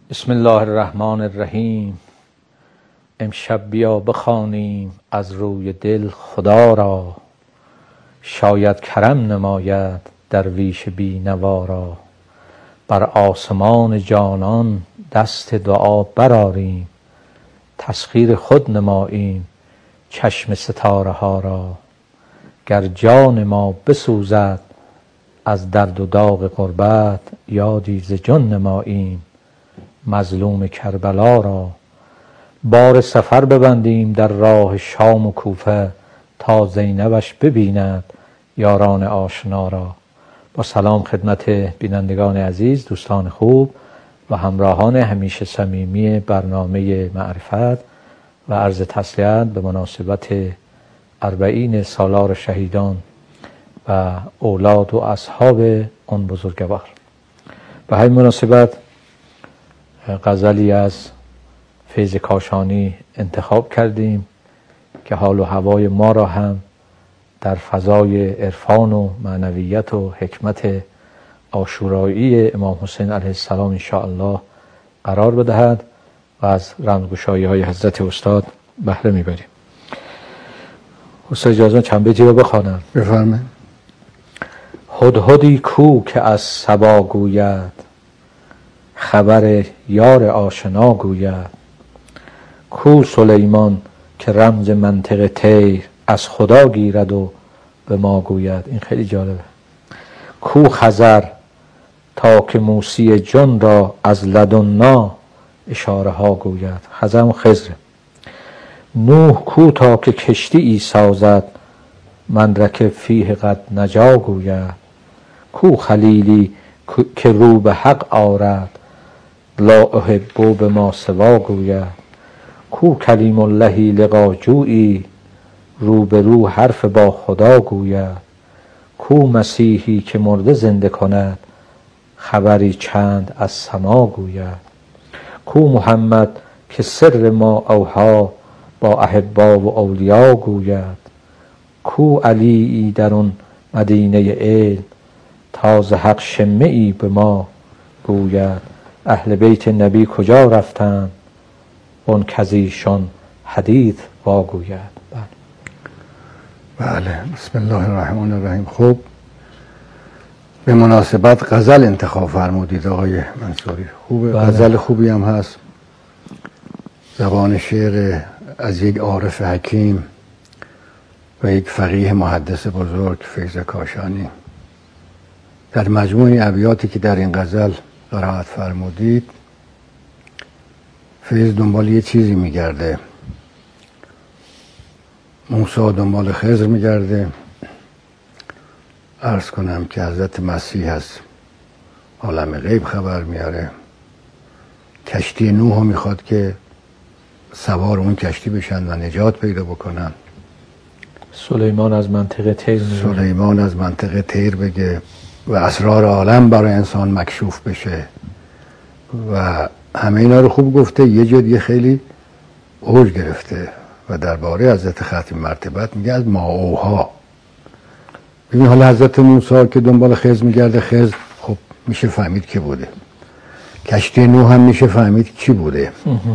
بسم الله الرحمن الرحیم. امشب بیا بخوانیم از روی دل خدا را، شاید کرم نماید درویش بی نوا را. بر آسمان جانان دست دعا برآریم، تسخیر خود نماییم چشم ستاره ها را. گر جان ما بسوزد از درد و داغ غربت، یادی ز جان نماییم مظلوم کربلا را. بار سفر ببندیم در راه شام و کوفه، تا زینبش ببیند یاران آشنا را. با سلام خدمت بینندگان عزیز، دوستان خوب و همراهان همیشه صمیمی برنامه معرفت و عرض تسلیت به مناسبت 40 سالار شهیدان و اولاد و اصحاب آن بزرگوار. به همین مناسبت غزلی از فیض کاشانی انتخاب کردیم که حال و هوای ما را هم در فضای عرفان و معنویت و حکمت عاشورایی امام حسین علیه السلام انشاءالله قرار بدهد و از رمزگشایی های حضرت استاد بهره میبریم. استاد اجازه چند بیتی رو بخوانم؟ بفرمایید. هدهدی کو که از صبا گوید، خبر یار آشنا گوید. کو سلیمان که رمز منطق طیر، از خدا گیرد و به ما گوید. این خیلی جالبه. کو خضر تا که موسی جان را از لدنا اشاره ها گوید. خضر و خضر. نوح کو تا که کشتی ای سازد، من رکب فیه قد نجا گوید. کو خلیلی که رو به حق آرد، لا احب به ما سوا گوید. کو کلیم اللهی لقا جویی، رو به رو حرف با خدا گوید. کو مسیحی که مرده زنده کند، خبری چند از سما گوید. کو محمد که سر ما اوحی، با احبا و اولیا گوید. کو علی در آن مدینه علم، تا ز حق شمه ای به ما گوید. اهل بیت نبی کجا رفتند، اون کزیشان حدیث واگوید. بله، بسم الله الرحمن الرحیم. خب، به مناسبت غزل انتخاب فرمودید آقای منصوری. خوبه. بله. غزل خوبی هم هست، زبان شعر از یک عارف حکیم و یک فقیه محدث بزرگ، فیض کاشانی. در مجموع ابیاتی که در این غزل قرائت فرمودید، فیض دنبال یه چیزی میگرده. موسی دنبال خضر میگرده. عرض کنم که حضرت مسیح از عالم غیب خبر میاره. کشتی نوح میخواد که سوار اون کشتی بشن و نجات پیدا بکنن. سلیمان از منطقه تیر بگه و اسرار عالم برای انسان مکشوف بشه و همه اینا رو خوب گفته. یه جدی خیلی اوج گرفته و درباره حضرت ختم مرتبت میگه از ما اوها. ببین حالا حضرت موسی که دنبال خضر میگرده، خضر خب میشه فهمید کی بوده. کشتی نوح هم میشه فهمید کی بوده.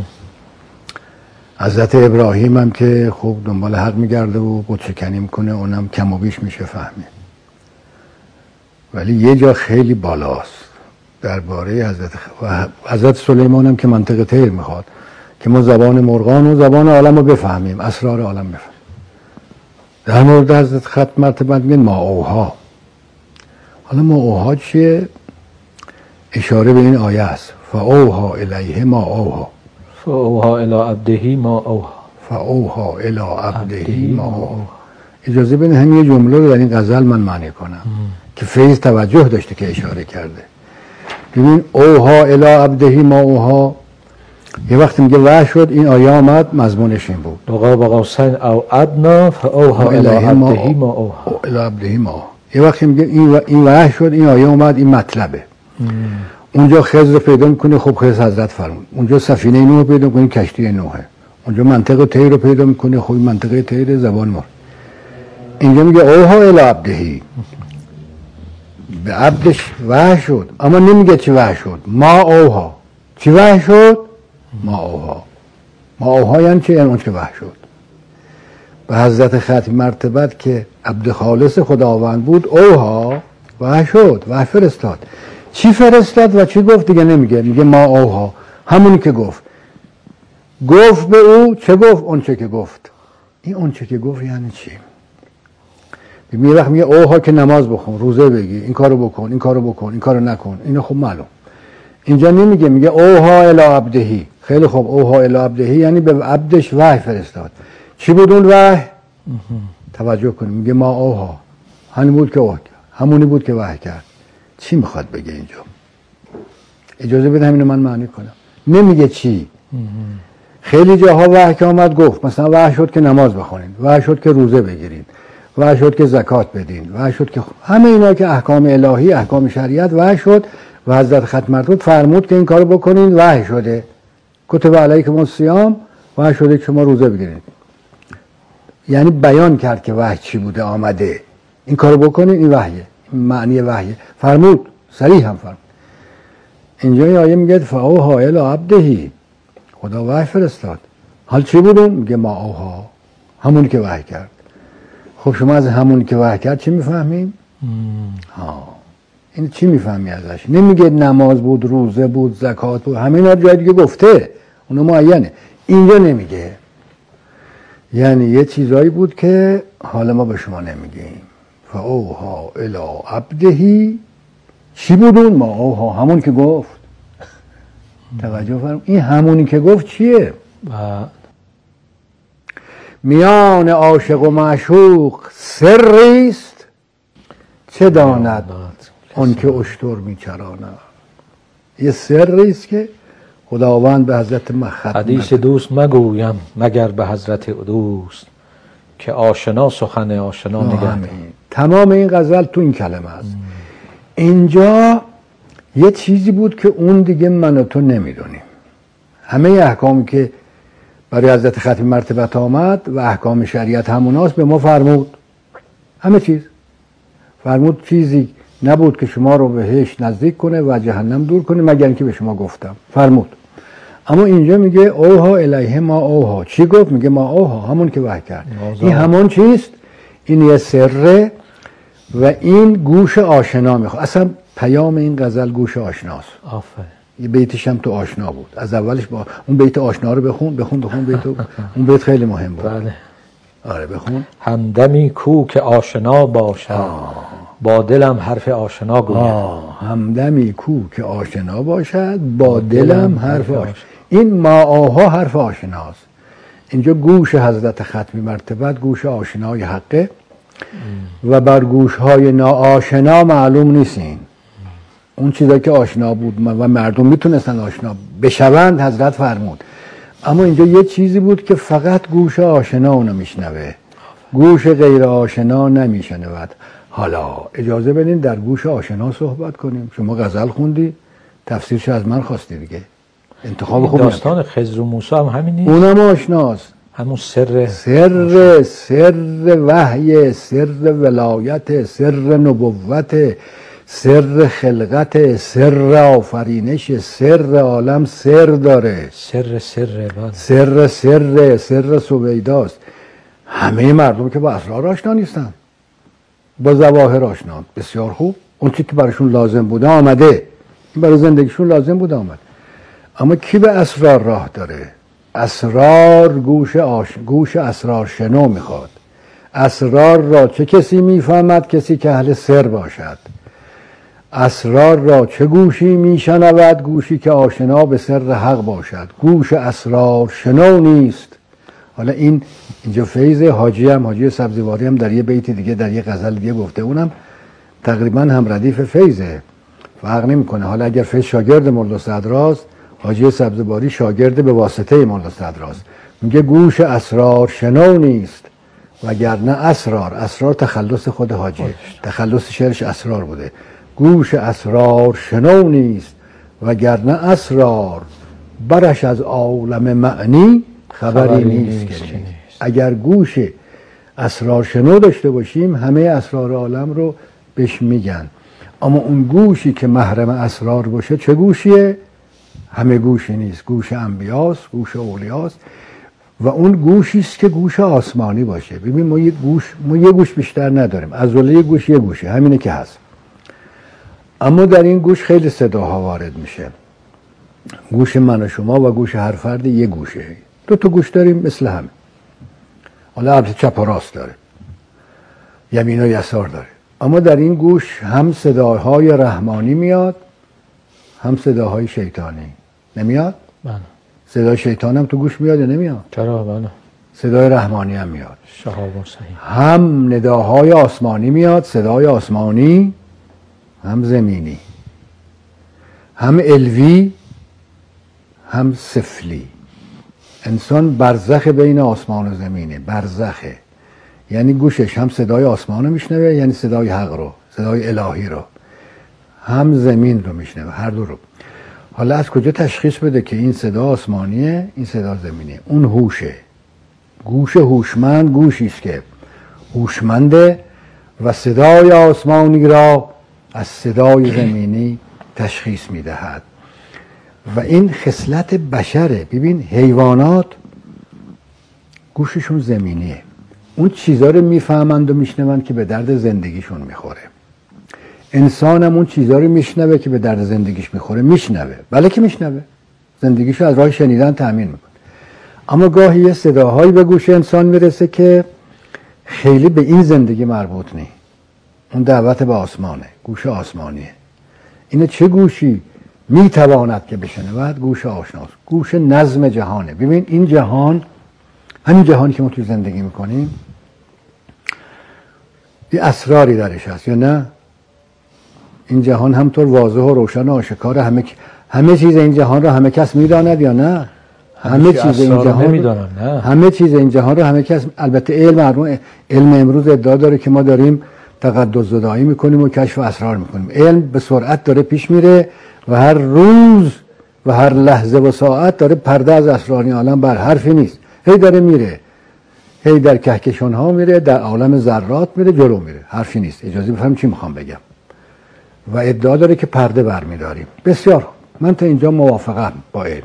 حضرت ابراهیم هم که خب دنبال حق میگرده و بت شکنی میکنه، اونم کم و بیش میشه فهمید. ولی یه جا خیلی بالاست درباره حضرت سلیمان هم که منطقه طیر میخواد که ما زبان مرغان و زبان عالم رو بفهمیم، اسرار عالم بفهمیم. در مورد حضرت ختم مرتبت میگن ما اوها. حالا ما اوها چیه؟ اشاره به این آیه است. فاوها الیه ما اوها، فاوها الی عبده ما اوها، فاوها الی عبده ما اوها. اجازه بدین هم یه جمله رو در این غزل من معنی کنم که فیض توجه داشته که اشاره کرده. ببین اوها الی عبده ما اوها، یه وقتی میگه وحی شد، این آیه آمد مضمونش این بود. قاب قوسین او ادنی فاوها الی عبده ما اوها، الی عبده ما. یه وقتی میگه این وحی شد، این آیه آمد، این مطلبه. اونجا خضر پیدا میکنه، خب خضر حضرت فرمود. اونجا سفینه نوح پیدا میکنه، کشتی نوحه. اونجا منطقه طیر رو پیدا میکنه، خب منطقه طیر زبان ما. اینجا میگه اوها الی عبده، به عبدش وحی شد، اما نمیگه چه وحی شد. ما اوها، چی وحی شد؟ ما اوها. ما اوها یعنی چه؟ یعنی اون که وحی شد. به حضرت ختم مرتبت که عبد خالص خداوند بود، اوها وحی شد، وحی فرستاد. چی فرستاد و چی گفت دیگه نمیگه، میگه ما اوها، همونی که گفت به او. چه گفت؟ اون چه که گفت. این اون چه که گفت یعنی چی؟ یه وقت میگه اوها که نماز بخون، روزه بگی، این کارو بکن، این کارو بکن، این کارو نکن. اینو خب معلوم. اینجا نمیگه، میگه اوها الی عبدهی. خیلی خوب، اوها الی عبدهی یعنی به عبدش وحی فرستاد. چی بود اون وحی؟ توجه کنیم، میگه ما اوها، همونی بود که وحی کرد. چی میخواد بگه اینجا؟ اجازه بده همینو من معنی کنم. نمیگه چی. خیلی جاها وحی که آمد گفت، مثلا وحی شد که نماز بخونین، وحی شد که روزه بگیرین، وحی شد که زکات بدین، وحی شد که همه اینا که احکام الهی، احکام شریعت وحی شد و حضرت ختم مرتبت فرمود که این کارو بکنین، وحی شده. کتب علیکم الصیام، وحی شده که شما روزه بگیرین. یعنی بیان کرد که وحی چی بوده، آمده این کارو بکنین، این وحیه، این معنی وحیه. فرمود، صریح هم فرمود. اینجا این آیه میگه فاوها الی عبدهی، خدا وحی فرستاد. حال چی بودون؟ میگه ما اوها، همون که وحی کرد. خب شما از همون که وحی کرد چی میفهمیم؟ این چی میفهمی ازش؟ نمیگه نماز بود، روزه بود، زکات بود، همه اینا جای دیگه گفته، اونو معینه. اینجا نمیگه. یعنی یه چیزایی بود که حالا ما به شما نمیگیم. فاوها الی عبدهی، چی بودون؟ ما اوها، همون که گفت. توجه فرم، این همونی که گفت چیه؟ میان عاشق و معشوق سریست، چه داند اون که اشتر میچراند. یه سریست که خداوند به حضرت ختم. حدیث دوست مگویم مگر به حضرت دوست، که آشنا سخن آشنا نگردان. تمام این غزل تو این کلمه است. اینجا یه چیزی بود که اون دیگه من و تو نمیدونیم. همه احکامی که برای حضرت ختم مرتبت آمد و احکام شریعت هموناست به ما فرمود. همه چیز فرمود. چیزی نبود که شما رو بهش نزدیک کنه و جهنم دور کنه مگر اینکه به شما گفتم. فرمود. اما اینجا میگه اوها الیه ما اوها. چی گفت؟ میگه ما اوها، همون که وحی کرد. این همون چیست؟ این یه سره و این گوش آشنا میخواد. اصلا پیام این غزل گوش آشناست. آفرین. یه بیتش هم تو آشنا بود. از اولش با اون بیت آشنا رو بخون بیتو. اون بیت خیلی مهم بود. بله. آره بخون. همدمی کو که آشنا باشد، با دلم حرف آشنا گوید. همدمی کو که آشنا باشد، با دلم حرف آشنا. این ما آها حرف آشناست. اینجا گوش حضرت ختم مرتبت گوش آشنای حقه و بر گوشهای ناآشنا معلوم نیستین. اون چیزایی که آشنا بود و مردم میتونستن آشنا بشوند حضرت فرمود. اما اینجا یه چیزی بود که فقط گوش آشنا اونو میشنوه، گوش غیر آشنا نمیشنود. حالا اجازه بدین در گوش آشنا صحبت کنیم. شما غزل خوندی، تفسیرش از من خواستی دیگه. انتخاب خوب. داستان خضر و موسی هم همین نیست؟ اونم آشناست. همون سر وحی، سر ولایت، سر نبوت، سر خلقت، سر آفرینش، سر عالم سر داره. سر سویداست. همه مردم که با اسرار آشنا نیستن، با ظواهر آشنا. بسیار خوب. اون چیزی که براشون لازم بوده آمده، این برای زندگیشون لازم بوده آمد. اما کی به اسرار راه داره؟ اسرار گوش اسرار شنو میخواد. اسرار را چه کسی میفهمد؟ کسی که اهل سر باشد. اسرار را چه گوشی میشنود؟ گوشی که آشنا به سر حق باشد. گوش اسرار شنو نیست. حالا اینجا فیض حاجی سبزواری هم در یه بیت دیگه، در یه غزل دیگه گفته، اونم تقریبا هم ردیف فیضه، فرق نمیکنه. حالا اگر فیض شاگرد مولا صدراست، حاجی سبزواری شاگرد به واسطه مولا صدراست. میگه گوش اسرار شنو نیست، وگرنه اسرار تخلص خود حاجی، تخلص شعرش اسرار بوده. گوش اسرار شنو نیست، وگرنه اسرار برش از عالم معنی خبری نیست که نیست. اگر گوش اسرار شنو داشته باشیم همه اسرار عالم رو بهش میگن. اما اون گوشی که محرم اسرار باشه چه گوشیه؟ همه گوشی نیست، گوش انبیاست، گوش اولیاست و اون گوشی است که گوش آسمانی باشه. ببین ما یه گوش بیشتر نداریم، عضله یه گوش یه گوشه، همینه که هست. اما در این گوش خیلی صداها وارد میشه. گوش من و شما و گوش هر فرد یه گوشه. 2 تا گوش داریم مثل همه. حالا البته چپ و راست داره، یمین و یسار داره. اما در این گوش هم صداهای رحمانی میاد، هم صداهای شیطانی. نمیاد؟ بله. صدای شیطان هم تو گوش میاد یا نمیاد؟ چرا؟ بله. صدای رحمانی هم میاد. شهاب صحیح. هم نداهای آسمانی میاد، صدای آسمانی، هم زمینی، هم علوی، هم سفلی. انسان برزخ بین آسمان و زمینه، برزخه. یعنی گوشش هم صدای آسمان رو میشنوه، یعنی صدای حق رو، صدای الهی رو، هم زمین رو میشنوه، هر دو رو. حالا از کجا تشخیص بده که این صدا آسمانیه، این صدا زمینیه؟ اون هوشه. گوش هوشمند گوشی است که هوشمنده و صدای آسمانی را از صدای زمینی تشخیص میدهد و این خصلت بشره. ببین حیوانات گوششون زمینیه، اون چیزا رو میفهمند و میشنوند که به درد زندگیشون میخوره. انسان هم اون چیزا رو میشنوه که به درد زندگیش میخوره، میشنوه، بله که میشنوه، زندگیشو از راه شنیدن تأمین میکنه. اما گاهی یه صداهایی به گوش انسان میرسه که خیلی به این زندگی مربوط نیست. اون دعوت به آسمانه، گوش آسمانیه. اینه چه گوشی میتواند که بشنود؟ گوش آشناست، گوش نظم جهانه. ببین این جهان، همین جهانی که ما توی زندگی میکنیم، یه اسراری درش هست یا نه؟ این جهان همطور واضح و روشن و آشکار، همه چیز این جهان رو همه کس میداند یا نه؟ همه چیز این جهان نه. همه چیز این جهان رو همه کس، البته علم امروز ادعا داره که ما داریم تقدس زدایی میکنیم و کشف اسرار میکنیم. علم به سرعت داره پیش میره و هر روز و هر لحظه و ساعت داره پرده از اسرار عالم بر حرفی نیست، هی داره میره، هی در کهکشان ها میره، در عالم ذرات میره، جلو میره، حرفی نیست. اجازه بفرمایید چی میخوام بگم. و ادعا داره که پرده برمیداریم. بسیار، من تا اینجا موافقم با علم.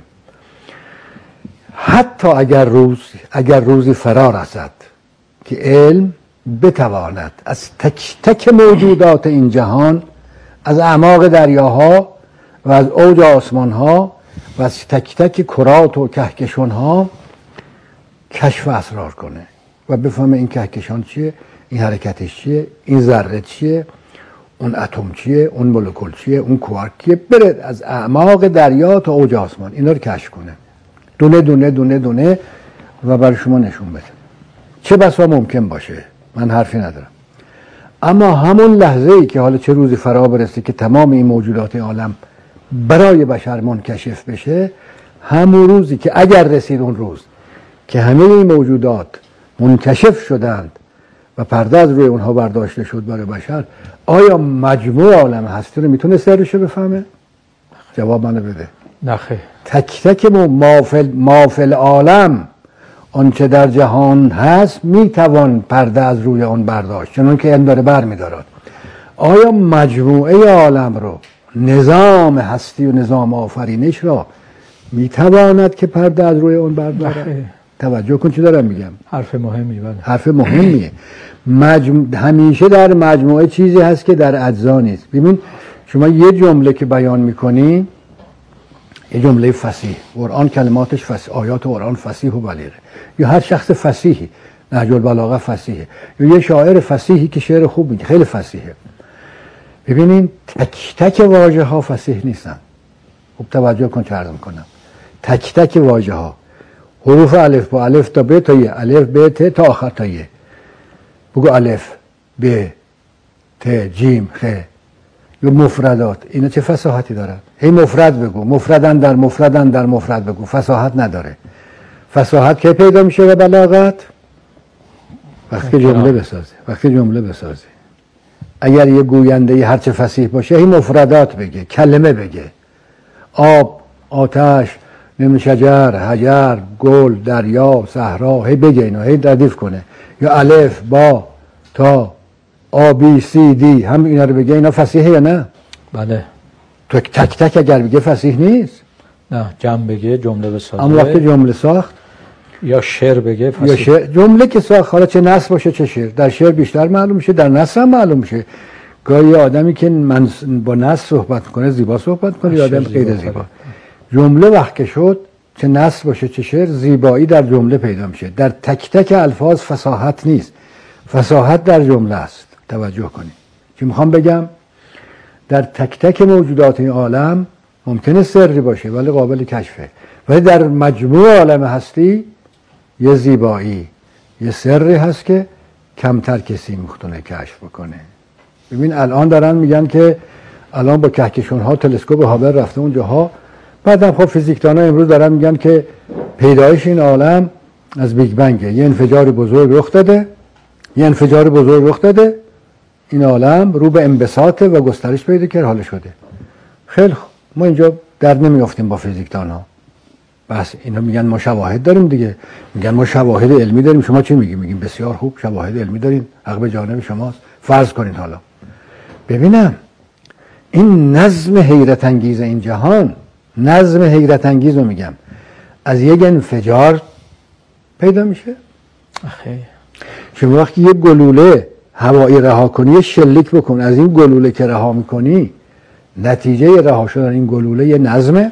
حتی اگر روزی فرا رسد که علم بتواند از تک تک موجودات این جهان، از اعماق دریاها و از اوج آسمانها و از تک تک کرات و کهکشانها کشف اسرار کنه و بفهمه این کهکشان چیه، این حرکتش چیه، این ذره چیه، اون اتم چیه، اون مولکول چیه، اون کوارک چیه، بره از اعماق دریا تا اوج آسمان اینا رو کشف کنه، دونه دونه دونه دونه، و برای شما نشون بده. چه بسا ممکن باشه، من حرفی ندارم. اما همون لحظه ای که حالا چه روزی فرا برسه که تمام این موجودات عالم برای بشر منکشف بشه، همون روزی که اگر رسید اون روز که همه این موجودات منکشف شدند و پرده از روی اونها برداشته شد برای بشر، آیا مجموع عالم هستی رو میتونه سرشو بفهمه؟ جواب منو بده. نخیر. تک تک مافل عالم آنچه در جهان هست میتوان پرده از روی آن برداشت، چنون که این داره بر میدارد. آیا مجموعه عالم رو، نظام هستی و نظام آفرینش را میتواند که پرده از روی اون بردارد؟ توجه کن چی دارم میگم. حرف مهمی. بله. حرف مهمیه. همیشه در مجموعه چیزی هست که در اجزا نیست. ببین شما یه جمله که بیان میکنی، یه جمله فصیح، قرآن کلماتش فصیح، آیات قرآن فصیح و بلیغه، یا هر شخص فصیحی، نهج البلاغه فصیحه، یا یه شاعر فصیحی که شعر خوب میگه، خیلی فصیحه. ببینین تک تک واژه ها فصیح نیستن. خوب توجه کن چه عرض میکنم. تک تک واژه ها، حروف الف با الف تا ب تا ی، الف ب ت تا آخر تا ی. بگو الف ب ت جیم خ، یا مفردات، اینا چه فصاحتی دارن؟ هی مفرد بگو، مفردن در مفردن در مفرد بگو، فصاحت نداره. فصاحت که پیدا میشه به بلاغت؟ وقتی جمله بسازه. اگر یه گوینده هر چه فصیح باشه، هی مفردات بگه، کلمه بگه، آب، آتش، شجر، حجر، گل، دریا، صحرا، هی بگه اینا، هی ردیف کنه. یا الف، با، تا، آ بی سی دی، هم اینا رو بگه، اینا فصیحه یا نه؟ بله. تو تک تک اگر بگه فصیح نیست. نه جمع بگه جمله بسازه. اما وقتی جمله ساخت یا شعر بگه یا شعر، جمله که ساخت، حالا چه نثر باشه چه شعر، در شعر بیشتر معلوم میشه، در نثر هم معلوم میشه. گاهی آدمی که من با نثر صحبت کنه زیبا صحبت کنه، یا آدم غیر زیبا. جمله وقت شد چه نثر باشه چه شعر، زیبایی در جمله پیدا میشه. در تک تک الفاظ فصاحت نیست، فصاحت در جمله است. توجه کنید چی میخوام بگم. در تک تک موجودات این عالم ممکنه سری باشه ولی قابل کشفه، ولی در مجموع عالم هستی یه زیبایی، یه سری هست که کمتر کسی میتونه کشف بکنه. ببین الان دارن میگن که الان با کهکشان ها تلسکوپ هابل رفته اونجاها، بعدم خب فیزیکدان‌ها امروز دارن میگن که پیدایش این عالم از بیگ بنگه، یه انفجار بزرگ رخ داده، این عالم رو به انبساط و گسترش پیدا کرد، حال شده. خیلی ما اینجا در نمیافتیم با فیزیکدان‌ها، بس اینا میگن ما شواهد داریم دیگه، میگن ما شواهد علمی داریم. شما چی میگی؟ میگیم بسیار خوب، شواهد علمی دارین، حق به جانب شماست، فرض کنین. حالا ببینم این نظم حیرت انگیز این جهان، نظم حیرت انگیز رو میگم، از یک انفجار پیدا میشه. شما وقتی یک گلوله هوایی رها کنی، شلیک بکن، از این گلوله که رها میکنی، نتیجه رها شدن این گلوله یه نظمه.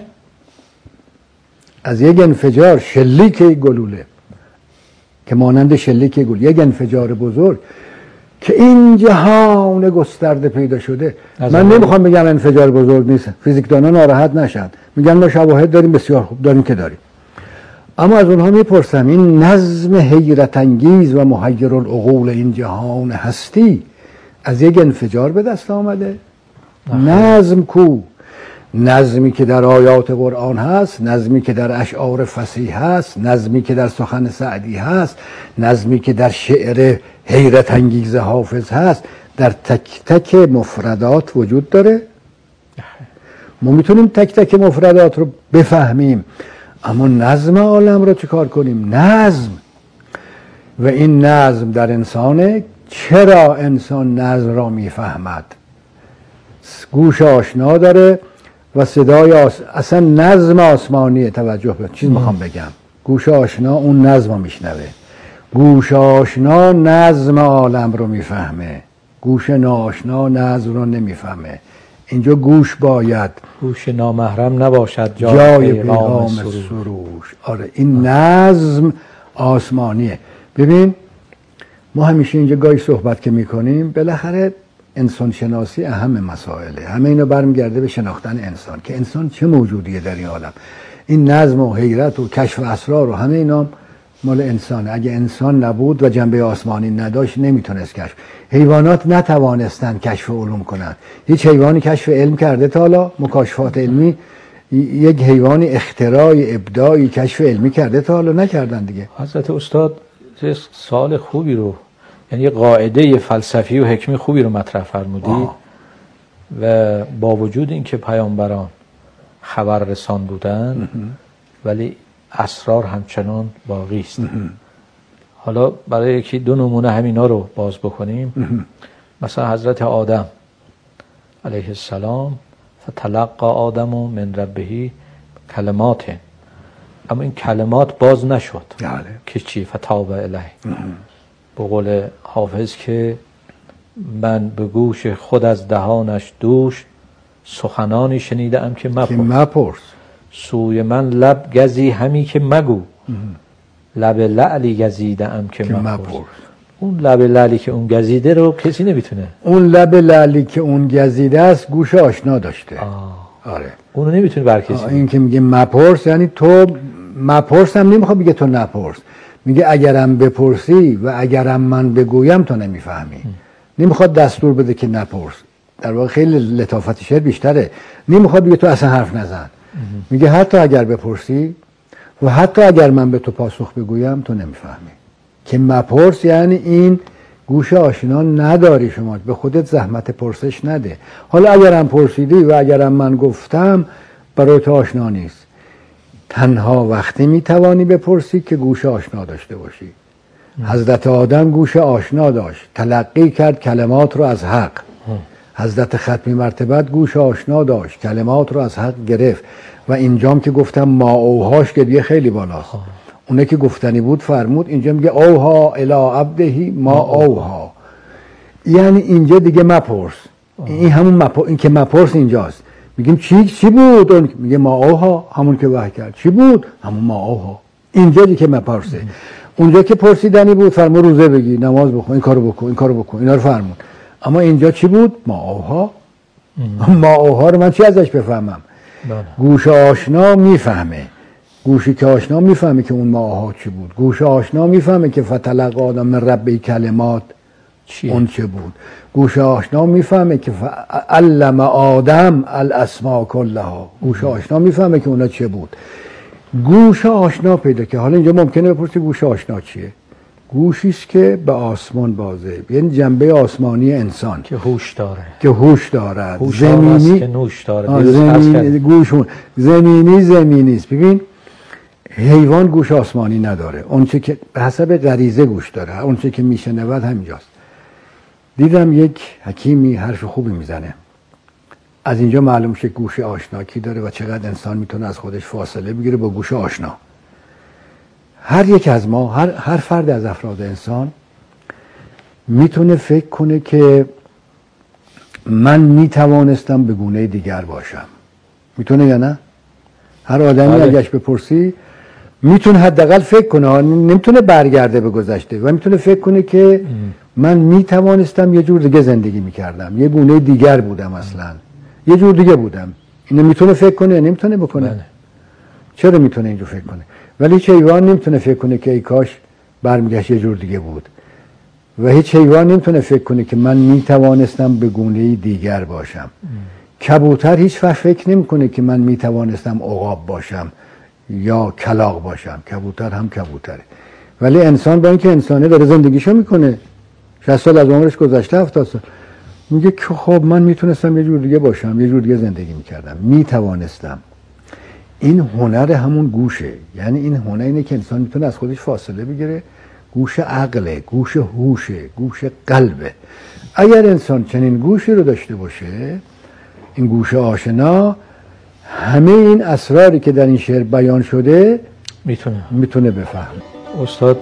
از یک انفجار شلیک گلوله که مانند شلیک گلوله، یک انفجار بزرگ که این جهان گسترده پیدا شده. من نمیخوام بگم انفجار بزرگ نیست، فیزیکدانان ناراحت نشن، میگن ما شواهد داریم، بسیار خوب، داریم که داریم. اما از اونها میپرسم این نظم حیرت انگیز و محیر العقول این جهان هستی از یک انفجار به دست آمده؟ نظم کو؟ نظمی که در آیات قرآن هست، نظمی که در اشعار فصیح هست، نظمی که در سخن سعدی هست، نظمی که در شعر حیرت انگیز حافظ هست، در تک تک مفردات وجود داره. ما میتونیم تک تک مفردات رو بفهمیم، اما نظم عالم رو چیکار کنیم؟ نظم. و این نظم در انسانه. چرا انسان نظم را میفهمد؟ گوش آشنا داره و صدای اصلا نظم آسمانیه. توجه به چیز میخوام بگم، گوش آشنا اون نظم رو میشنوه، گوش آشنا نظم عالم رو میفهمه، گوش ناآشنا نظم رو نمیفهمه. اینجا گوش باید گوش نامحرم نباشد جای پیغام سروش. آره این نظم آسمانیه. ببین ما همیشه اینجا گاهی صحبت که میکنیم، بالاخره انسان شناسی اهم مسائله، همه اینا برمیگرده به شناختن انسان، که انسان چه موجودیه در این عالم. این نظم و حیرت و کشف اسرار و همه اینا مال انسانه. اگه انسان نبود و جنبه آسمانی نداشت نمیتونست کشف. حیوانات نتوانستن کشف علوم کنن. هیچ حیوانی کشف علم کرده تا حالا؟ مکاشفات علمی یک حیوانی اختراعی ابداعی کشف علمی کرده تا حالا؟ نکردن دیگه. حضرت استاد سوال خوبی رو، یعنی یه قاعده فلسفی و حکمی خوبی رو مطرح فرمودی. و با وجود اینکه پیامبران خبر رسان بودن ولی اسرار همچنان باقی است. حالا برای یکی دو نمونه همینا رو باز بکنیم. مثلا حضرت آدم علیه السلام، فتلقى آدم من ربه کلمات، اما این کلمات باز نشد. که چی؟ فتاب الیه. به قول حافظ که من به گوش خود از دهانش دوش، سخنانی شنیدم که مپرس. سوی من لب گزی همی که مگو، لب لعلی گزیدم که مپرس. اون لب لعلی که اون گزیده رو کسی نمیتونه. اون لب لعلی که اون گزیده است گوش آشنا داشته. آره اونو نمیتونه بر کسی. این که میگه مپرس یعنی تو مپرس هم نمیخواد بگه تو نپرس، میگه اگرم بپرسی و اگرم من بگویم تو نمیفهمی. نمیخواد دستور بده که نپرس. در واقع خیلی لطافت شعر بیشتره. نمیخواد بگه تو اصلا حرف نزن، میگه حتی اگر بپرسی و حتی اگر من به تو پاسخ بگویم تو نمیفهمی. که مپرس یعنی این گوش آشنا نداری، شما به خودت زحمت پرسش نده. حالا اگرم پرسیدی و اگرم من گفتم برای تو آشنا نیست. تنها وقتی میتوانی بپرسی که گوش آشنا داشته باشی. حضرت آدم گوش آشنا داشت، تلقی کرد کلمات رو از حق. حضرت ختمی مرتبت گوش آشنا داشت، کلمات رو از حق گرفت. و اینجام که گفتم ما اوهاش که دیگه خیلی بالاست. اونه که گفتنی بود فرمود، اینجا میگه اوها الی عبده ما اوها، یعنی اینجا دیگه مپرس. این همون این که مپرس اینجاست. میگیم چی بود؟ اون میگه ما اوها، همون که وحی کرد. چی بود؟ همون ما اوها. اینجا دیگه مپرسه. اونجا که پرسیدنی بود فرمود روزه بگی، نماز بخون، این کارو بکن، این کارو بکن، اینا رو فرمود. اما اینجا چی بود؟ ما اوها. ما اوها رو من چی ازش بفهمم؟ گوش آشنا میفهمه. گوشی که آشنا میفهمه که اون ما اوها چی بود. گوش آشنا میفهمه که فتلقی آدم من ربی کلمات اون چه بود. گوش آشنا میفهمه که علم آدم الاسماء کلها. گوش آشنا میفهمه که اونا چه بود. گوش آشنا پیدا که حالا اینجا ممکنه بپرسی گوش آشنا چیه؟ گوشی است که به آسمان بازه، یعنی جنبه آسمانی انسان که هوش داره، که هوش دارد. زمینی که نوش داره. گوشون زمینی است. ببین حیوان گوش آسمانی نداره، اون چه که به حسب غریزه گوش داره، اون چه که میشنود همینجاست. دیدم یک حکیمی حرف خوبی میزنه، از اینجا معلوم شه گوش آشنا کی داره و چقدر انسان میتونه از خودش فاصله بگیره با گوش آشنا. هر یک از ما، هر فرد از افراد انسان میتونه فکر کنه که من میتوانستم به گونه دیگر باشم. میتونه یا نه؟ هر آدمی اگرش بپرسی میتونه حداقل فکر کنه، نمیتونه برگرده به گذشته و میتونه فکر کنه که من میتوانستم یه جور دیگه زندگی میکردم، یه گونه دیگر بودم، اصلا یه جور دیگه بودم. اینو میتونه فکر کنه یا نمیتونه بکنه؟ بله. چرا میتونه اینجور فکر کنه؟ ولی هیچ حیوان نمیتونه فکر کنه که ای کاش برمیگشت یه جور دیگه بود. و هیچ حیوان نمیتونه فکر کنه که من میتوانستم به گونه دیگر باشم. کبوتر هیچ وقت فکر نمیکنه که من میتوانستم عقاب باشم یا کلاغ باشم. کبوتر هم کبوتره. ولی انسان با اینکه انسانه داره زندگیشو میکنه، 60 سال از عمرش گذشته، 70 سال، میگه که خب من میتونستم یه جور دیگه باشم، یه جور دیگه زندگی میکردم، میتوانستم. این هنر همون گوشه. یعنی این هنر اینه که انسان میتونه از خودش فاصله بگیره. گوش عقله، گوش هوشه، گوش قلبه. اگر انسان چنین گوشی رو داشته باشه، این گوش آشنا، همه این اسراری که در این شعر بیان شده میتونه بفهم. استاد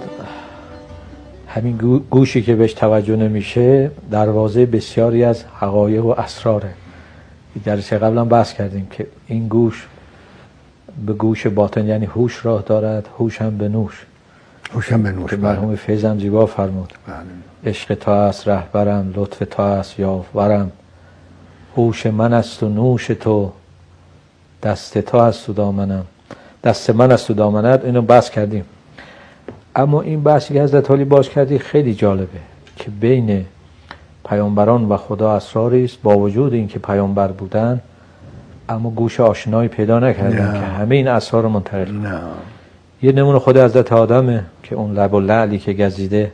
همین گوشی که بهش توجه نمیشه دروازه بسیاری از حقایق و اسراره. در جلسه قبلا بحث کردیم که این گوش به گوش باطن یعنی هوش راه دارد، هوش هم به نوش. هوش هم به نوش. که مرحوم فیضم زیبا فرمود. عشق تو است رهبرم، لطف تو است یاورم، هوش من است و نوش تو، دست تو است و دامنم، دست من است و دامنت. اینو بحث کردیم. اما این بحثی که حضرت علی باز کردی خیلی جالبه که بین پیامبران و خدا اسراری است، با وجود اینکه پیامبر بودن اما گوش آشنایی پیدا نکردن که همه این اسرار رو منتقل کنن. یه نمونه خود حضرت آدمه که اون لب و لعلی که گزیده.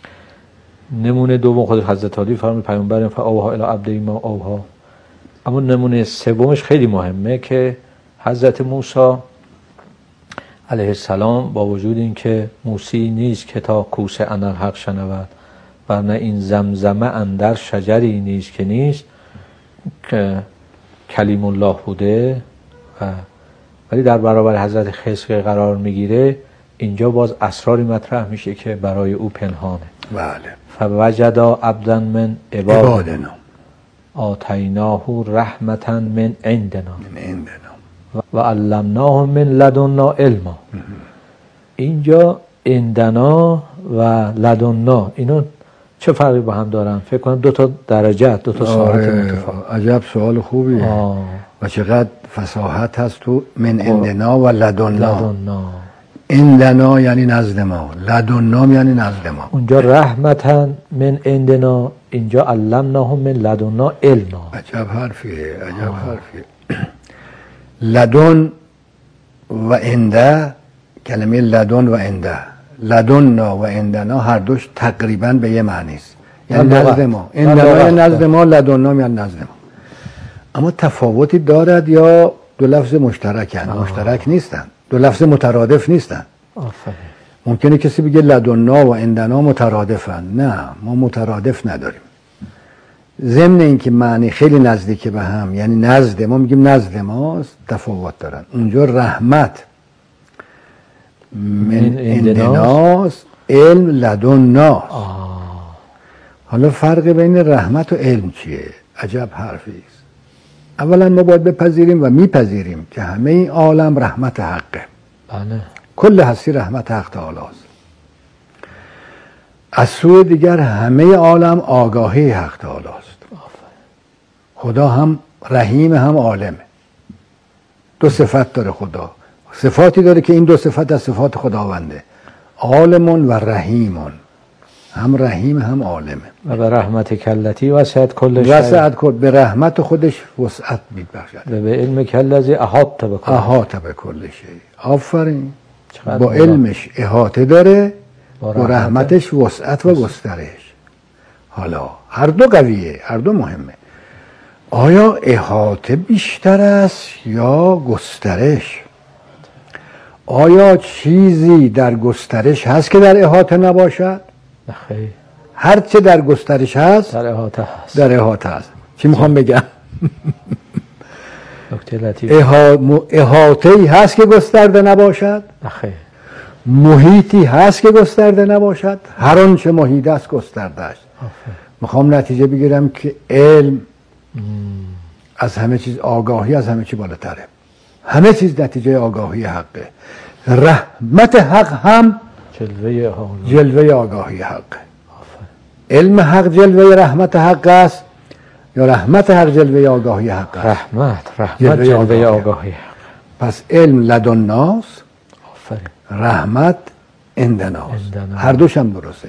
نمونه دوم خود حضرت علی فرمود پیامبر فاوها الی عبده ما اوها. اما نمونه سومش خیلی مهمه که حضرت موسی علیه السلام با وجود اینکه موسی نیست که تا کوس انالحق شنود، ورنه این زمزمه اندر شجری نیست که نیست، که کلیم الله بوده ولی در برابر حضرت خضر قرار میگیره. اینجا باز اسراری مطرح میشه که برای او پنهانه. بله. فوجدا عبدا من عبادنا آتیناه رحمتا من عندنا و علمناه من لدنا علما. اینجا عندنا و لدنا اینا چه فرقی با هم دارن؟ فکر کنم دو تا درجه، دو تا ساعت متفاوت. عجب سوال خوبیه. و چقدر فصاحت هست تو من عندنا و لدنا. عندنا یعنی نزد ما، لدنا یعنی نزد ما. اونجا رحمتا من عندنا، اینجا علمناه من لدنا علما. عجب حرفیه، عجب حرفیه. لدن و عنده، کلمه لدن و عنده، لدنا و عندنا هر دوش تقریبا به یه معنی است. یعنی نزد ما. عندنا یعنی نزد ما، لدنا یعنی نزد ما. اما تفاوتی دارد یا دو لفظ مشترکن؟ مشترک نیستن. دو لفظ مترادف نیستن. ممکنه کسی بگه لدنا و عندنا مترادفن. نه، ما مترادف نداریم. ضمن اینکه معنی خیلی نزدیک به هم، یعنی نزد ما میگیم نزد ماست، تفاوت دارن. اونجا رحمت من عندناست، علم لدناست. حالا فرق بین رحمت و علم چیه؟ عجب حرفی است. اولا ما باید بپذیریم و میپذیریم که همه این عالم رحمت حقه. بله. کل هستی رحمت حق تعالی است. از سوی دیگر همه عالم آگاهی حق تعالی است. خدا هم رحیم هم عالمه. دو صفت داره خدا. صفاتی داره که این دو صفت از صفات خداونده. عالمون و رحیمون. هم رحیم هم عالمه. و به رحمت کلتی وسعت کل شیء. وسعت کل، به رحمت خودش وسعت میبخشد. و به علم کلذی احاطه بکل. احاطه بکل شیء. آفرین. با علمش احاطه داره، با رحمتش وسعت و گسترش. حالا هر دو قویه، هر دو مهمه. آیا احاطه بیشتر است یا گسترش؟ آیا چیزی در گسترش هست که در احاطه نباشد؟ خیر. هر چه در گسترش هست در احاطه هست. در احاطه هست. چی میخوام بگم؟ نکته لطیف. احاطه‌ای هست که گسترده نباشد؟ خیر. محیطی هست که گسترده نباشد؟ هر آنچه محیط است گسترده است. میخوام نتیجه بگیرم که علم از همه چیز، آگاهی از همه چیز بالاتره. همه چیز نتیجه آگاهی حقه. رحمت حق هم جلوه آگاهی حقه. علم حق جلوه رحمت حق است یا رحمت حق جلوه آگاهی حق است؟ رحمت جلوه آگاهی حق. پس علم لدناست، رحمت عندناست. هر دوش هم درسته.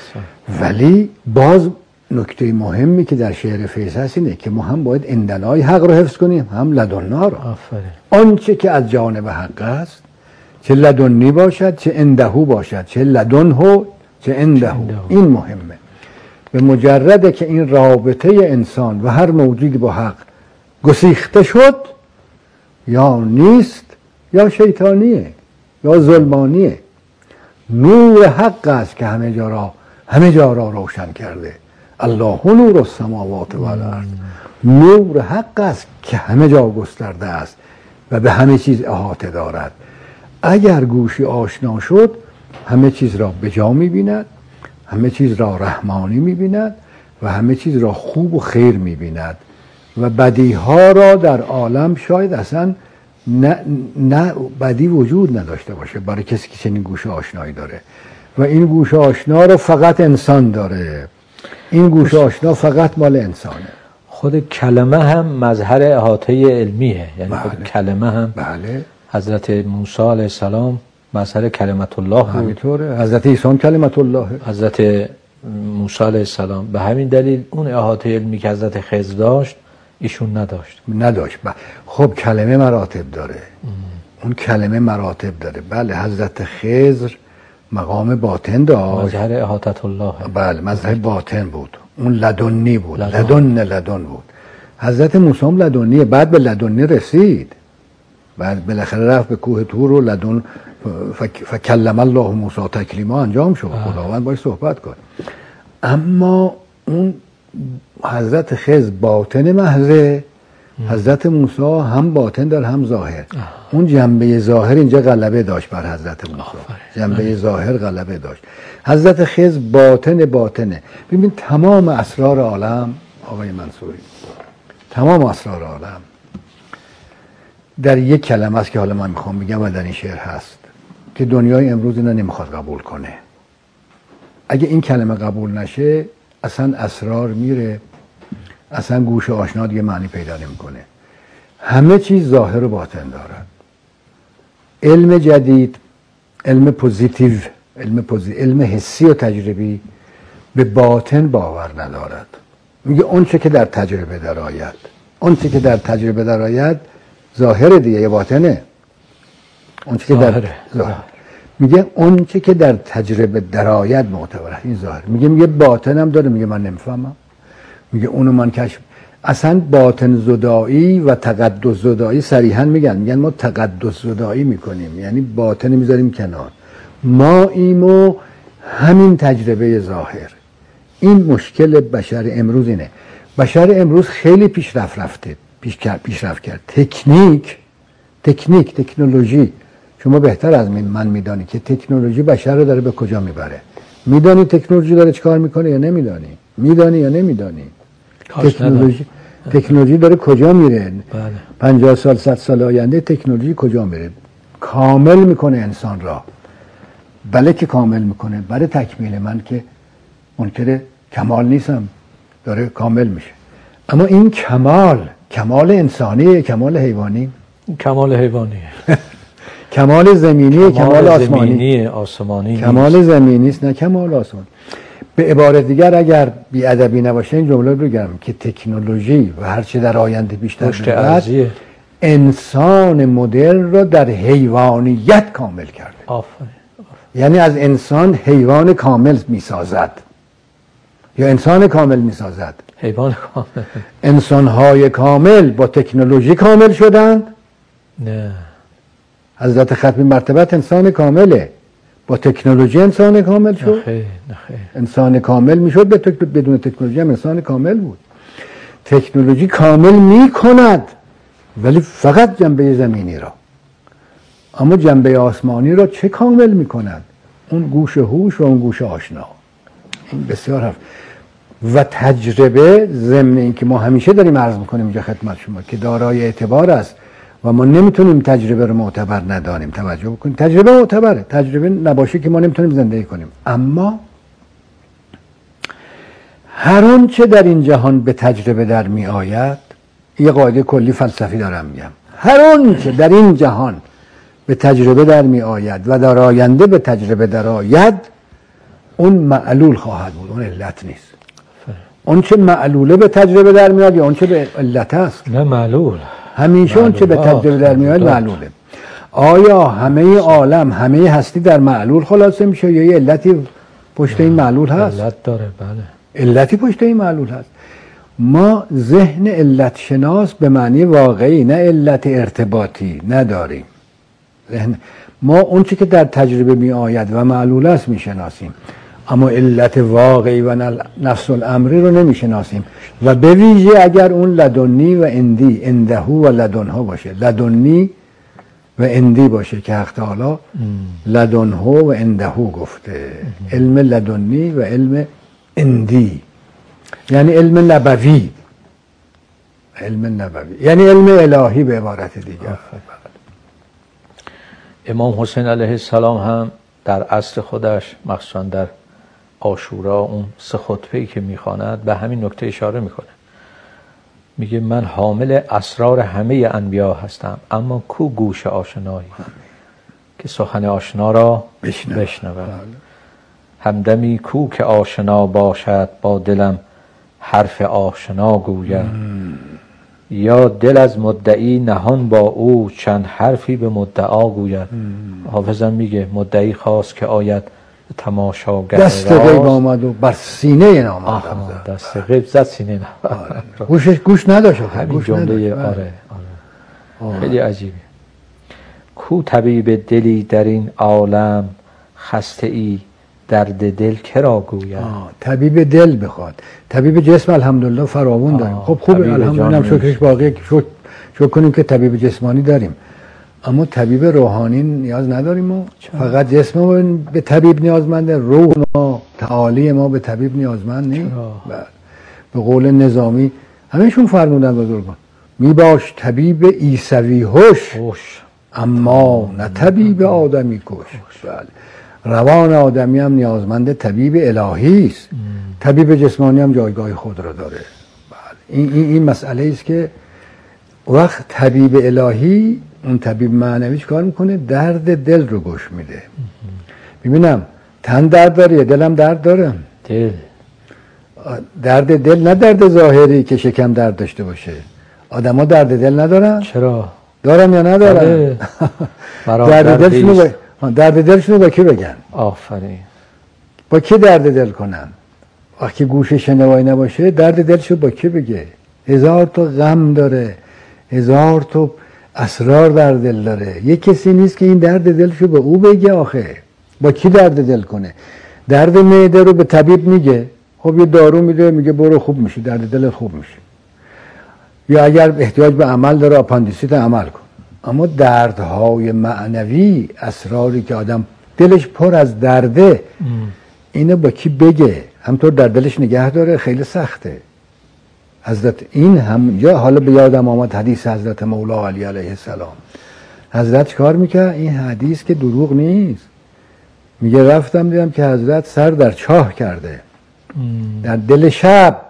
ولی باز نکته مهمی که در شعر فیض هست اینه که ما هم باید عندنای حق رو حفظ کنیم، هم لدنا رو. آنچه که از جانب حق است، چه لدنی باشد چه عندهو باشد، چه لدنهو چه عندهو، این مهمه. به مجرده که این رابطه انسان و هر موجودی با حق گسیخته شد، یا نیست یا شیطانیه یا ظلمانیه. نور حق است که همه جا را روشن کرده. الله نور السماوات و الارض. نور حق است که همه جا گسترده است و به همه چیز احاطه دارد. اگر گوشی آشنا شد، همه چیز را به جا می‌بیند، همه چیز را رحمانی می‌بیند و همه چیز را خوب و خیر می‌بیند و بدیها را در عالم شاید اصلا نه بدی وجود نداشته باشه برای کسی که چنین گوش آشنایی داره. و این گوش آشنا رو فقط انسان داره. این گوش آشنا فقط مال انسانه. خود کلمه هم مظهر احاطه علمیه. یعنی خود کلمه هم حضرت موسی علیه السلام مظهر کلمت الله بود. همینطوره. حضرت عیسی کلمت الله. حضرت موسی علیه السلام. به همین دلیل اون احاطه علمی که حضرت خضر داشت ایشون نداشت. خب کلمه مراتب داره. اون کلمه مراتب داره. بله حضرت خضر مقام باطن داشت. مظهر احاطه الله. بله مظهر باطن بود. اون لدنی بود. لدن بود. حضرت موسی هم لدنیه. بعد به لدنی رسید. بعد بالاخره رفت به کوه طور و لدن فکلم الله موسی تکلیما انجام شد. خداوند باید صحبت کنه. اما اون حضرت خضر باطن محضه، حضرت موسی هم باطن داره هم ظاهر. اون جنبه ظاهر اینجا غلبه داشت بر حضرت موسی. جنبه ظاهر غلبه داشت. حضرت خضر باطنه. ببین تمام اسرار عالم آقای منصوری، تمام اسرار عالم در یک کلمه است که حالا من میخوام بگم و در این شعر هست که دنیای امروز اینو نمیخواد قبول کنه. اگه این کلمه قبول نشه اصلا اسرار میره، اصلا گوش آشنا دیگه معنی پیدا نمیکنه. همه چیز ظاهر و باطن دارد. علم جدید، علم پوزیتیو، علم حسی و تجربی به باطن باور ندارد. میگه اون چه که در تجربه درآید، ظاهر دیگه یا باطنه. اون چه که در میگه اون چه که در تجربه درآید معتبره، این ظاهر. میگه باطنم داره، میگه من نمیفهمم. میگه اونو من کشف. اصلا باطن زدایی و تقدس زدایی صریحا میگن ما تقدس زدایی میکنیم، یعنی باطن میذاریم کنار. ما ایمو همین تجربه ظاهر. این مشکل بشر امروز اینه. بشر امروز خیلی پیشرفت کرد. تکنولوژی، شما بهتر از من میدانی که تکنولوژی بشر رو داره به کجا میبره. میدانی تکنولوژی داره چیکار میکنه یا نمیدانی؟ میدانی یا نمیدانی؟ تکنولوژی داره کجا میره؟ بله. 50 سال 100 سال آینده تکنولوژی کجا میره؟ کامل میکنه انسان را. بله که کامل میکنه. برای تکمیل من که منکر کمال نیستم، داره کامل میشه. اما این کمال انسانی، کمال حیوانی، کمال حیوانی کمال زمینی، کمال آسمانی کمال زمینی است، نه کمال آسمانی. به عبارت دیگر اگر بی‌ادبی نباشه این جمله رو بگم که تکنولوژی و هر چه در آینده بیشتر بشه انسان مدرن رو در حیوانیت کامل کرده. آفرین. یعنی از انسان حیوان کامل میسازد یا انسان کامل میسازد. حیوان کامل. انسان‌های کامل با تکنولوژی کامل شدند؟ نه. حضرت ختمی مرتبت انسان کامله، با تکنولوژی انسان کامل شد؟ نه. انسان کامل میشد بدون تکنولوژی هم انسان کامل بود. تکنولوژی کامل میکند ولی فقط جنبه زمینی را، اما جنبه آسمانی را چه کامل میکند؟ اون گوش هوش و اون گوش آشنا. این بسیار حرف و تجربه، ضمن این که ما همیشه داریم عرض میکنیم اینجا خدمت شما که دارای اعتبار است و ما نمیتونیم تجربه رو معتبر ندانیم. توجه بکنیم، تجربه معتبره، تجربه نباشه که ما نمیتونیم زندگی کنیم. اما هر اون چه در این جهان به تجربه در می آید، یه قاعده کلی فلسفی دارم میگم، هر اون چه در این جهان به تجربه در می آید و در آینده به تجربه در آید، اون معلول خواهد بود، اون علت نیست. اون چه معلوله به تجربه در میاد یا اون چه به علت است؟ نه، معلول. همیشه اون چه به تجربه در میاد معلوله. آیا همه عالم، همه هستی در معلول خلاصه میشه یا یه علتی پشت این معلول هست؟ علت داره، بله. علتی پشت این معلول هست. ما ذهن علت شناس به معنی واقعی، نه علت ارتباطی نداریم. ما اون چی که در تجربه می آید و معلول است می شناسیم، اما علت واقعی و نفس الامری رو نمی شناسیم. و به ویژه اگر اون لدنی و اندی، اندهو و لدنها باشه، لدنی و اندی باشه که حق تعالی لدنهو و اندهو گفته، علم لدنی و علم اندی، یعنی علم نبوی، یعنی علم الهی به عبارت دیگر. امام حسین علیه السلام هم در عصر خودش، مخصوصا در عاشورا، اون 3 خطبه‌ای که میخواند به همین نکته اشاره میکنه. میگه من حامل اسرار همه انبیا هستم، اما کو گوش آشنایی که سخن آشنا را بشنود. همدمی کو که آشنا باشد با دلم حرف آشنا گوید. یا دل از مدعی نهان با او چند حرفی به مدعا گوید. حافظم میگه مدعی خواست که آید تماشاگر دست غیب آمد و بر سینه نامد. دست غیب زد سینه نامد. گوش نداشت. همین جمله. آره. خیلی عجیبه. کو طبیب دلی در این عالم، خسته ای درد دل کرا گوید. طبیب دل بخواد. طبیب جسم الحمدلله فراوون داریم. خب خوبه، الحمدلله، شکرش باقی، شکر کنیم که طبیب جسمانی داریم، اما طبیب روحانی نیاز نداریم. ما فقط جسم ما به طبیب نیازمنده، روح ما، تعالی ما به طبیب نیازمند نیست. به قول نظامی همهشون فرمودن بزرگان، می باش طبیب عیسوی هوش، اما نه طبیب آدمی کش. بله. روان آدمی هم نیازمند طبیب الهی است. طبیب جسمانی هم جایگاه خود را داره. بله. این مسئله است که وقت طبیب الهی، اون طبیب معنوی کار میکنه؟ درد دل رو گوش میده. ببینم تن درد داره، دلم درد داره. درد دل، نه درد ظاهری که شکم درد داشته باشه. آدما درد دل ندارن؟ چرا؟ دارن یا ندارن؟ درد دلشونو با کی بگن؟ آفرین. با کی درد دل کنن؟ وقتی گوش شنوایی نباشه درد دلشو با کی بگه؟ 1000 تا غم داره، 1000 تا اسرار در دل داره. یه کسی نیست که این درد دلشو به او بگه. آخه با کی درد دل کنه؟ درد معده رو به طبیب میگه، خب یه دارو میده میگه برو خوب میشی، درد دلت خوب میشه. یا اگر احتیاج به عمل داره آپاندیسیت عمل کن. اما دردهای معنوی، اسراری که آدم دلش پر از درده، اینو با کی بگه؟ همطور در دلش نگه داره، خیلی سخته. حضرت این هم یا حالا به یادم آمد حدیث حضرت مولا علی علیه السلام. حضرت چیکار میکرد؟ این حدیث که دروغ نیست. میگه رفتم دیدم که حضرت سر در چاه کرده، در دل شب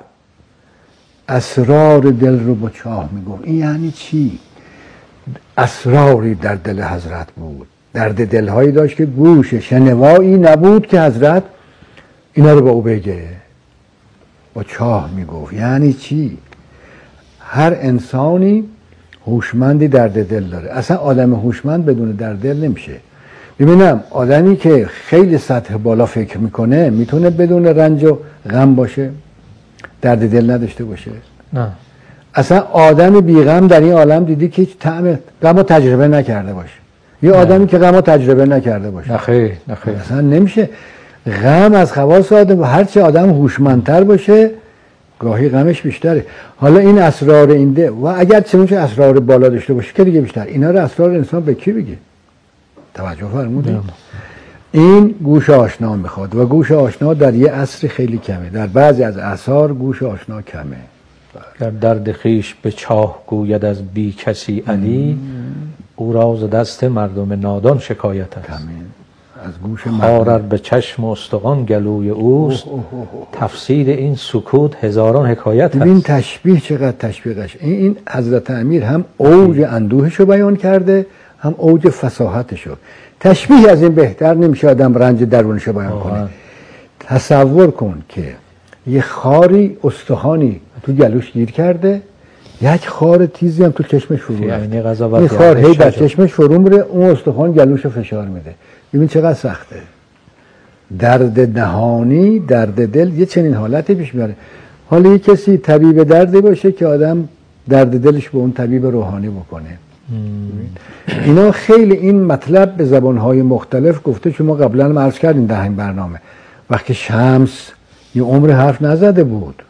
اسرار دل رو با چاه میگفت. این یعنی چی؟ اسراری در دل حضرت بود، درد دلهایی داشت که گوش شنوایی نبود که حضرت اینا رو با او بگه، با چاه میگفت. یعنی چی؟ هر انسانی هوشمندی درد دل داره. اصلا آدم هوشمند بدون درد دل نمیشه. ببینم آدمی که خیلی سطح بالا فکر میکنه میتونه بدون رنج و غم باشه، درد دل نداشته باشه؟ نه. اصلا آدم بیغم در این عالم دیدی که هیچ طعم غم تجربه نکرده باشه؟ یه آدمی که غم تجربه نکرده باشه؟ نه خیر، نه خیر. اصلا نمیشه. غم از خواص آدم، هرچه آدم هوشمندتر باشه گاهی غمش بیشتره. حالا این اسرار این ده و اگر چه اسرار بالا داشته باشه که دیگه بیشتر. اینا رو اسرار انسان به کی بگه؟ توجه فرمودید؟ این گوش آشنا میخواد و گوش آشنا در یه عصر خیلی کمه، در بعضی از اعصار گوش آشنا کمه. در درد خیش به چاه گوید از بی کسی علی، او راز دست مردم نادان شکایت است. از گوش خارر به چشم استخوان گلوی اوست، تفسیر این سکوت هزاران حکایت است. این تشبیه چقدر تشبیهش. این حضرت امیر هم اوج اندوهشو بیان کرده، هم اوج فصاحتشو. تشبیه از این بهتر نمیشه آدم رنج درونشو بیان کنه. تصور کن که یه خاری استخوانی تو گلوش گیر کرده، یک خار تیزی هم تو چشمش فرو رفته. این خار هی در چشمش فرو میره، اون استخوان گلوشو فشار میده. ببین چقدر سخته. درد نهانی، درد دل یه چنین حالتی پیش میاره. حالا یه کسی طبیب دردی باشه که آدم درد دلش به اون طبیب روحانی بکنه. اینا خیلی این مطلب به زبانهای مختلف گفته. شما قبلا هم عرض کردین در این برنامه وقتی شمس یه عمر حرف نزده بود،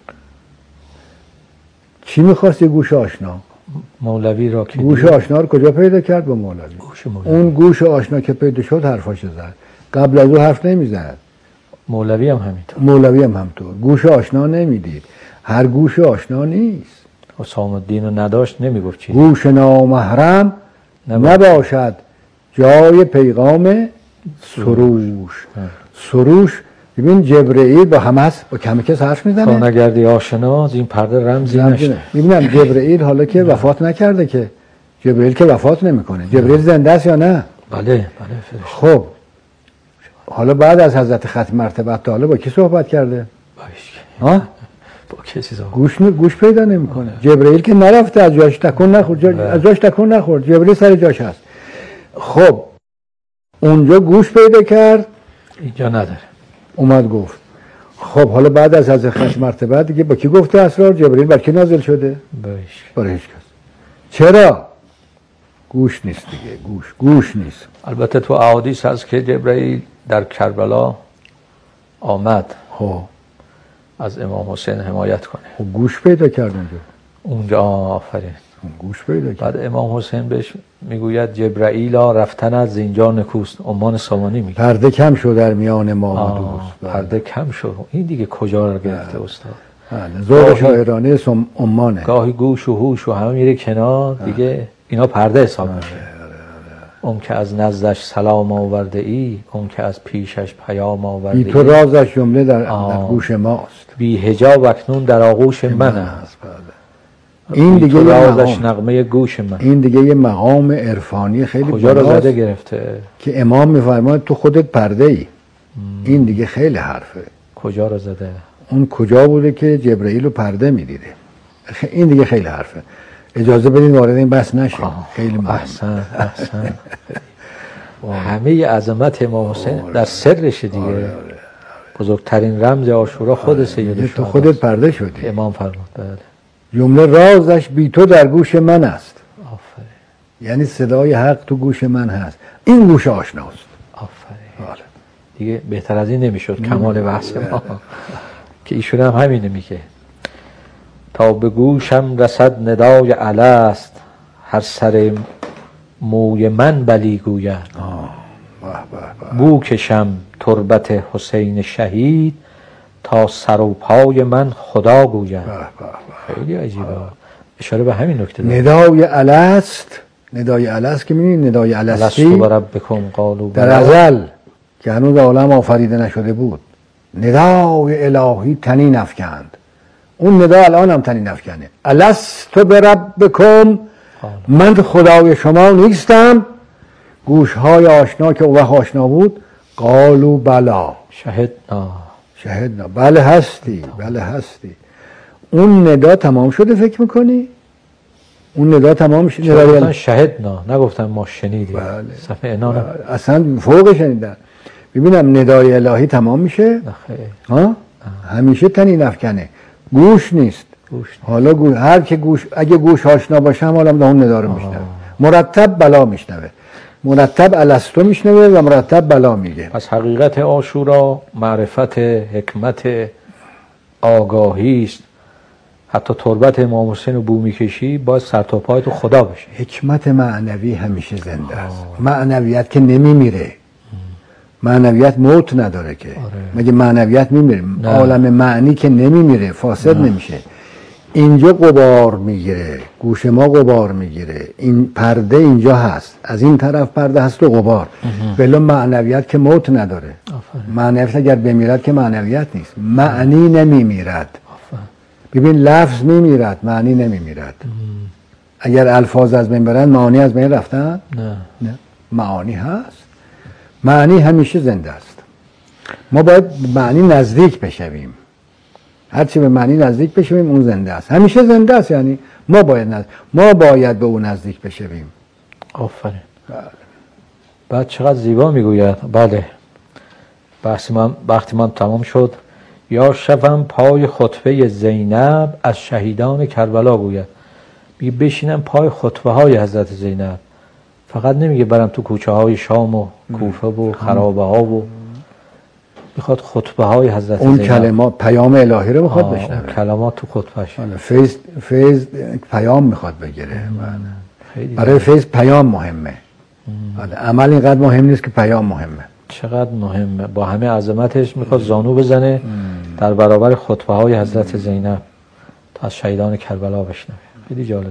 چی میخواست؟ یه گوش آشنا. مولوی را که گوش آشنا رو کجا پیدا کرد؟ با مولوی. اون گوش آشنا که پیدا شد حرفاش زد، قبل از او حرف نمیزد. مولوی هم همینطور. مولوی هم همطور گوش آشنا نمیدید. هر گوش آشنا نیست. حسام الدین رو نداشت نمیگفت چی. گوش نامحرم نباشد جای پیغام سروش. سروش ببین جبرئیل با همه هست، با کم کس حرف میزنه. تا نگردی آشنا از این پرده رمزی نشد. میبینم جبرئیل حالا که وفات نکرده که، جبرئیل که وفات نمیکنه. جبرئیل زنده است یا نه؟ بله. خب حالا بعد از حضرت ختم مرتبه تا حالا با کی صحبت کرده؟ با کسی گوش پیدا نمیکنه. جبرئیل که نرفته، از جاش تکون نخورد. از جاش تکون نخورد. جبرئیل سر جاش هست. خب اونجا گوش پیدا کرد، اینجا نداره. اومد گفت. خب حالا بعد از حضرت ختم مرتبه دیگه با کی گفته اسرار؟ جبرئیل بر کی نازل شده؟ برای هیچ کس. چرا؟ گوش نیست دیگه. گوش نیست. البته تو احادیث هست که جبرئیل در کربلا آمد از امام حسین حمایت کنه. گوش پیدا کرد اونجا آفرین. گوش پیدا کرد. بعد امام حسین بهش میگوید جبرئیلا رفتن از اینجا نکوست. عمان سامانی میگه پرده کم شد در میان ما و دوست. پرده کم شد. این دیگه کجا رو گرفته استاد؟ ذوق شاعرانه عمانه. گاهی گوش و هوش و همه میره کنار دیگه. اینا پرده حساب میشه. اون که از نزدش سلام آورده ای، اون که از پیشش پیام آورده ای، بی تو رازش جمله در گوش ماست. بی حجاب اکنون در آغوش من است. این دیگه رازش نغمه گوش من. این دیگه یه مقام عرفانی خیلی کجا رو زده گرفته که امام میفرماید تو خودت پرده ای. این دیگه خیلی حرفه. کجا رو زده؟ اون کجا بوده که جبرئیل رو پرده میدیده؟ این دیگه خیلی حرفه. اجازه بدین وارد این بحث نشه. خیلی مهمه. احسن. همه عظمت امام حسین در سرش دیگه. بزرگترین رمز عاشورا خود سید شهدا. تو خودت پرده شدی. امام فرمود بله. جمله رازش بی تو در گوش من است. آفرین. یعنی صدای حق تو گوش من هست. این گوش آشناست. آفرین. دیگه بهتر از این نمیشد. کمال بحث ما. که ایشون هم همینه میگه تا به گوشم رسد ندای الست هر سر موی من بلی گوید بو کشم تربت حسین شهید تا سر و پای من خدا گوید. خیلی عجیبه. اشاره به همین نکته داره. ندای الست، ندای الست که می‌بینید ندای الستی بربکم قالوا در ازل که هنوز عالم آفریده نشده بود ندای الهی تنین افکند. اون ندا الان هم تنین افکنه. الست بربکم، من خدای شما نیستم؟ گوشهای آشنا که او وقت آشنا بود قالوا بلا شهدنا، بله هستی، بله هستی. اون ندا تمام شده فکر میکنی؟ اون ندا تمام شده؟ گفتن شهدنا، نگفتن ما شنیدیم. بله. اصلا فوق شنیدن. ببینم ندای الهی تمام میشه ها؟ همیشه تنین افکنه، گوش نیست. حالا هر که اگه گوش آشنا باشه هم حالا اون ندا رو میشنوه، مرتب بلا میشنوه، مرتب الستو میشنوه و مرتب بلا میگه. پس حقیقت عاشورا معرفت، حکمت، آگاهی است. حتی تربت امام حسین رو بو میکشی باید سر تا پای تو خدا بشه. حکمت معنوی همیشه زنده است. معنویت که نمیمیره، معنویت موت نداره که. مگه معنویت میمیره؟ عالم معنی که نمیمیره، فاسد نمیشه. اینجا غبار میگیره، گوش ما غبار میگیره، این پرده اینجا هست، از این طرف پرده هست و غبار. ولی معنویت که موت نداره. معنویت اگر بمیرد که معنویت نیست. معنی نمیمیرد. ببین لفظ میمیرد، معنی نمیمیرد. اگر الفاظ از بین برن معانی از بین رفتن؟ نه. معانی هست. معنی همیشه زنده است. ما باید معنی نزدیک بشویم. هرچی به معنی نزدیک بشویم اون زنده است. همیشه زنده است. یعنی ما باید به اون نزدیک بشویم. آفرین. بعد چقدر زیبا میگوید. بله. وقتی من تمام شد یا شوم پای خطبه زینب از شهیدان کربلا گوید. میگه بشینم پای خطبه های حضرت زینب. فقط نمیگه برم تو کوچه های شام و کوفه و خرابه ها و میخواد خطبه های حضرت اون زینب. کلمات پیام الهی رو میخواد بشنوه. کلمات تو خطبهش. فیض پیام میخواد بگیره. برای فیض پیام مهمه. عمل اینقدر مهم نیست که پیام مهمه. چقدر مهمه. با همه عظمتش میخواد زانو بزنه در برابر خطبه های حضرت زینب تا از شهیدان کربلا بشنوه. خیلی جالبه.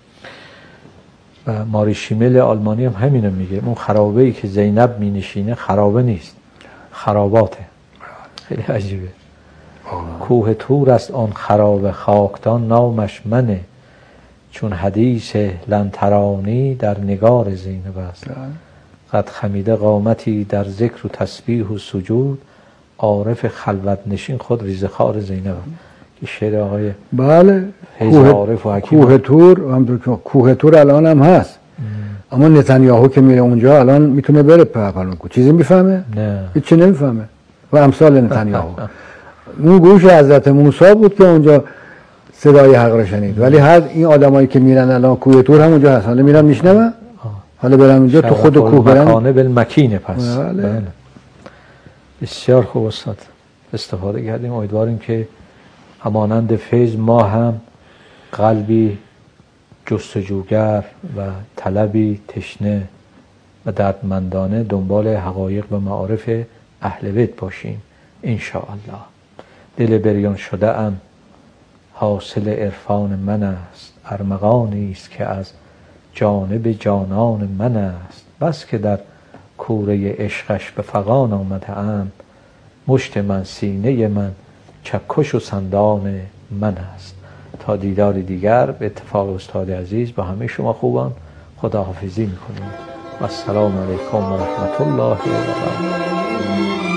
و ماری شیمل آلمانی هم همینو میگه. اون خرابه ای که زینب مینشینه خرابه نیست، خراباته. خیلی عجیبه. کوه تور است آن خراب خاکدان، نامش منه چون حدیث لنترانی در نگار زینب است. قد خمیده قامتی در ذکر و تسبیح و سجود، عارف خلوت نشین خود ریزخوار زینب. که شعر آقای بله عارف و حکیم. کوه تور الان هم هست. اما نتانیاهو که میره اونجا الان میتونه بره پهلوان کو. چیزی میفهمه؟ نه. هیچی نمیفهمه. و امثال نتانیاهو. اون گوش حضرت موسی بود که اونجا صدای حق رو شنید. ولی هر این آدمایی که میرن الان کوه تور هم اونجا هست. حالا میرن میشنون؟ حالا برن اونجا تو خود کوه برن. مکانه بالمکینه پس. بله. بسیار خوب استاد. استفاده کردیم. امیدواریم که همانند فیض ما هم قلبی جستجوگر و طلبی تشنه و دردمندانه دنبال حقایق و معارف اهل بیت باشیم ان شاء الله. دل بریان شده ام حاصل عرفان من است، ارمغانی است که از جانب جانان من است. بس که در کوره عشقش به فغان آمده ام، مشت من سینه من چکش و سندان من است. تا دیدار دیگر به اتفاق استاد عزیز با همه شما خوبان خداحافظی میکنیم و السلام علیکم و رحمت الله و برکاته.